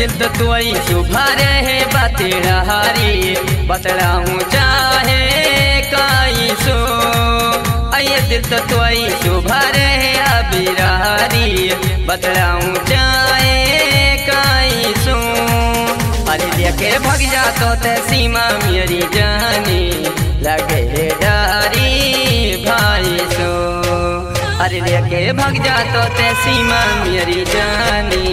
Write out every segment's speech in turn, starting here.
दिल तो तुई सुभारे है बतेरा हारी बतलाऊं चाहे काई सो आये दिल तो तुई सुभारे है अबिरारी बतलाऊं चाहे काई सो अरे लेके भग जा तो ते सीमा मेरी जानी लगे डारी भाई सो अरे लेके भग जा तो ते सीमा मेरी जानी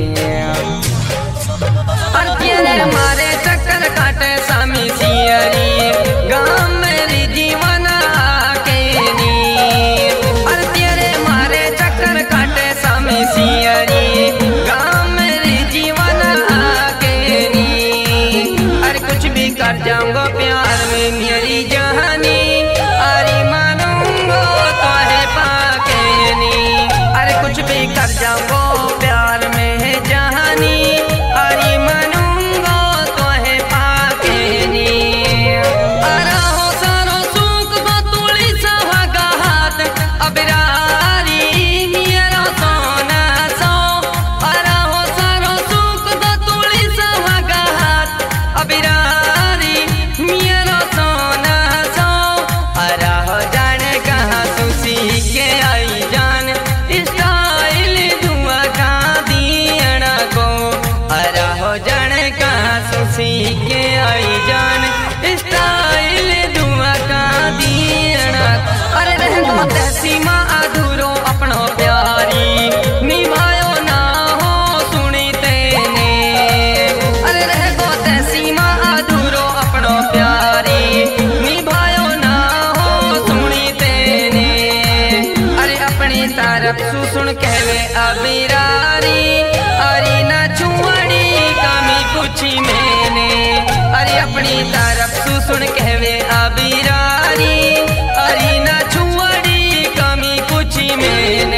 और तेरे मारे चक्कर काटे सामी सियरी गाँव मेरी जीवन के नी और तेरे मारे चक्कर काटे सामी सियरी गाँव मेरी जीवन के नी अरे कुछ भी कर जाऊंगा प्यार में मेरी जहानी अरे मानूंगा तो है पाके नी अरे कुछ भी कर जाऊंगा प्यार में है जहानी अरे मानूंगा तो है पाके नी अरे हो सारो सुख को तुली सहागा हाथ अबिरारी मेरा सोना सो अरे हो सारो सुख को तुली सहागा हाथ अबिरारी मेरा सोना सो अरे हो जाने कहाँ सुसी के आई जान स्टाइल दुआ का दियना को अरे हो जाने कहाँ सुसी के आई जान स्टाइल दुआ का दियना अरे रह गो ते सीमा अधूरो अपनो प्यारी निभायो ना हो सुनी तेने अरे रह गो ते सीमा अधूरो अपनो प्यारी निभायो ना हो सुनी तेने अरे अपनी तरफ सुन कहवे अबिरारी अरे ना छुआड़ी कमी पूछी मैंने अरे अपनी तरफ सुन कहवे अबिरारी अरे ना छुआड़ी कमी पूछी मैंने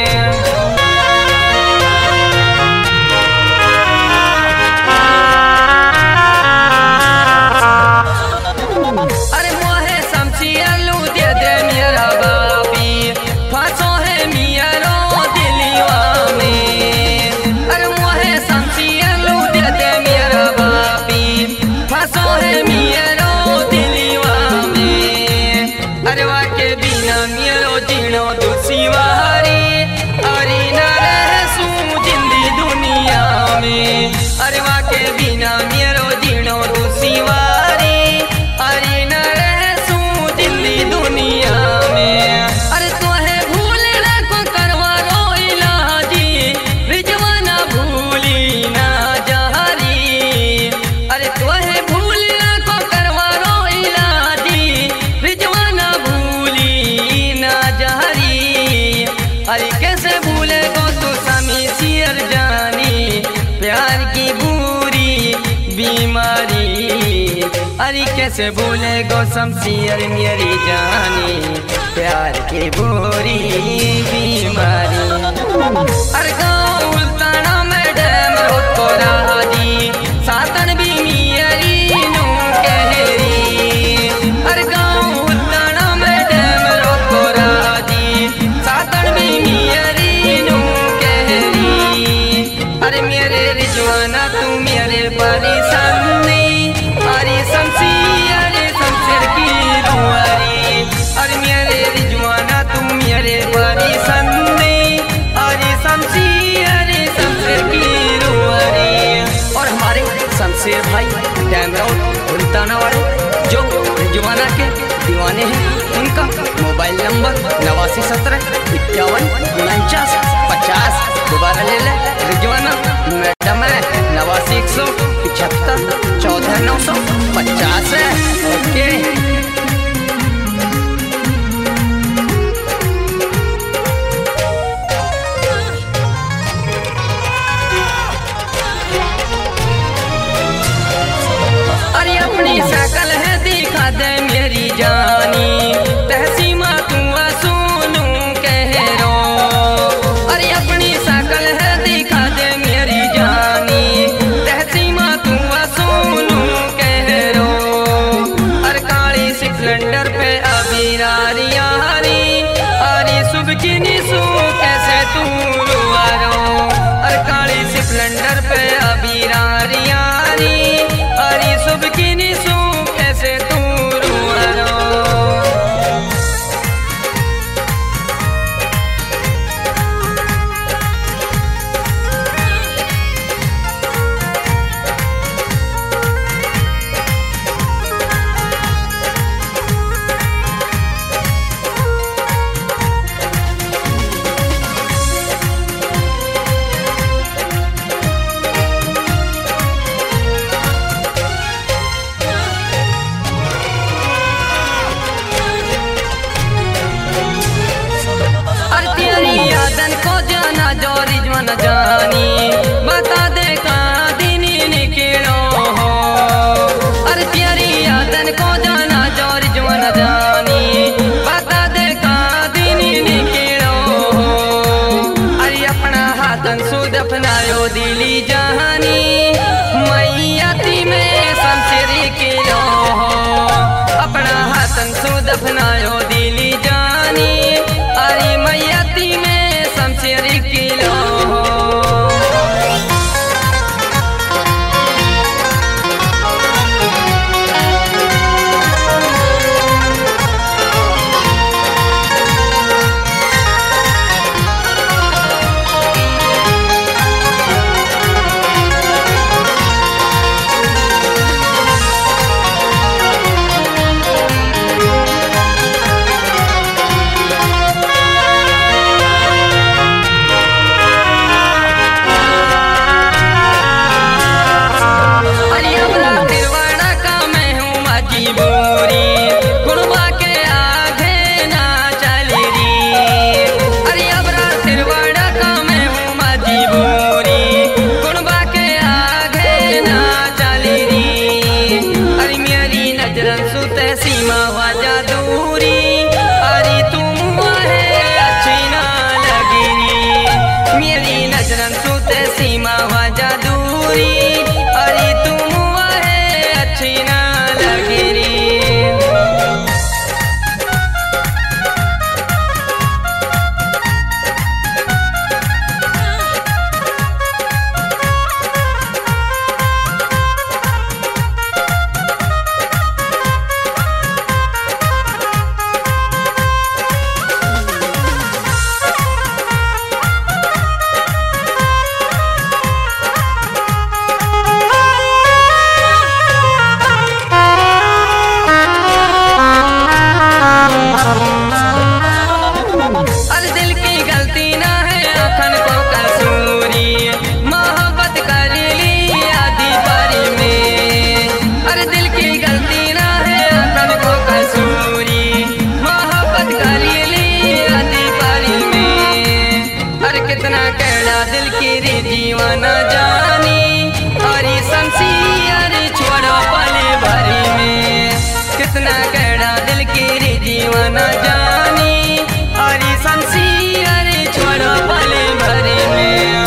अरे मोहे समसियालू दे दे मेरा बापी फांसो है मियारो दिलिवा में अरे मोहे समसियालू दे दे मेरा बापी फांसो है मियारो दिलिवा में अरे वाके बिना मेरो जीनो दुसिवारी अरे ना रहसू जिंदी दुनिया में अरे वाके बिना मेरो जीनो दुसिवारी अरे न रहसू दिल्ली दुनिया में अरे तोहे भूलना को करवा रो इलाजी रिजवाना भूली ना जहरी अरे तोहे भूलना को करवा रो इलाजी रिजवाना भूली ना जहरी अरे कैसे भूले को तू समी सियर जानी प्यार की बुरी बीमारी अरे कैसे भूले गो शमशियर मेरी जानी प्यार की बुरी बीमारी अरे गाँव उल्टाना मैडम को राजी सातन भी मेरी नू कहरी अरे गाँव उल्टाना मैडम को राजी सातन भी मेरी नू कहरी अरे मेरे रिजवाना तू मेरे परेशानी अरे शमशिर की रुआरी अरे मेरे रिजवाना तुम मेरे परेशानी अरे शमशिर की रुआरी और हमारे शमशिर भाई डैमराउट उल्टाना वाले जो रिजवाना के दीवाने हैं उनका मोबाइल नंबर 8917514950 दोबारा ले ले रिजवाना मैडम है 8917 14950 है ओके अरे अपनी शकल है दिखा दे मेरी जानी तहसीमा तू सुनू कह रो अरे अपनी शकल है दिखा दे मेरी जानी तहसीमा तू सुनू कह रो अरे काली सिलेंडर पे अबिरारी यारी अरे सुबह की निसू कैसे तू रुआरो अरे काली सिलेंडर पे अबिरा जोरी जवन जानी बता दे का दिन निकलो हो अरे तेरी यादन को जाना जोरी जवन जानी बता दे का दिन निकलो हो अरे अपना हाथन सुध अपनायो दिली जहानी मैयाती में शमशेर किलो हो अपना हाथन सुध अपनायो दिली जानी अरे मैयाती में शमशेर किलो हो सीमा वाजा दूरी अरे तुम है अच्छी ना लगी मेरी नजरन सुते सीमा वाजा दूरी अरे तुम है अच्छी ना लगी अरे दिल की गलती ना है अखन को कसूरी मोहब्बत कर ली आधी बारी में अरे दिल की गलती ना है अखन को कसूरी मोहब्बत कर ली आधी बारी में अरे कितना कहना दिल की रे जीवाना जानी अरे शमशेर छोड़ो पल भरी में कितना कहना दिल की रे जीवाना जानी अरे शमशेर छोड़ो पल भरी में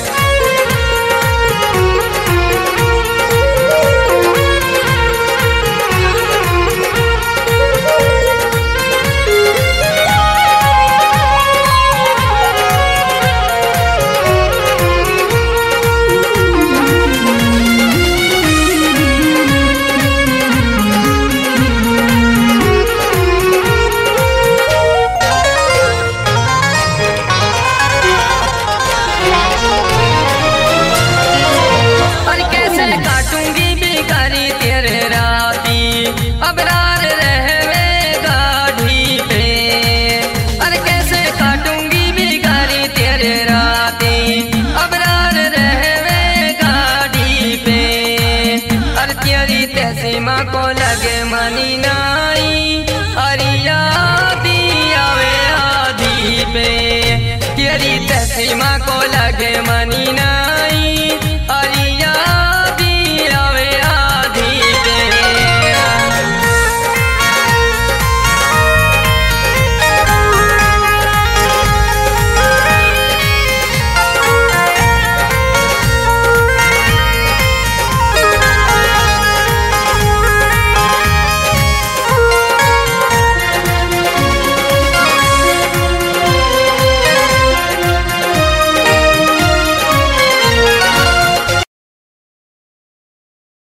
काटूंगी बेकारी तेरे राती अबरार रहवे गाढ़ी पे अरे कैसे काटूंगी बेकारी तेरे राती अबरार रहवे गाढ़ी पे अरे तेरी तहसीमा को लगे मनी नाई अरे यादी आवे आधी पे तेरी तहसीमा को लगे मनी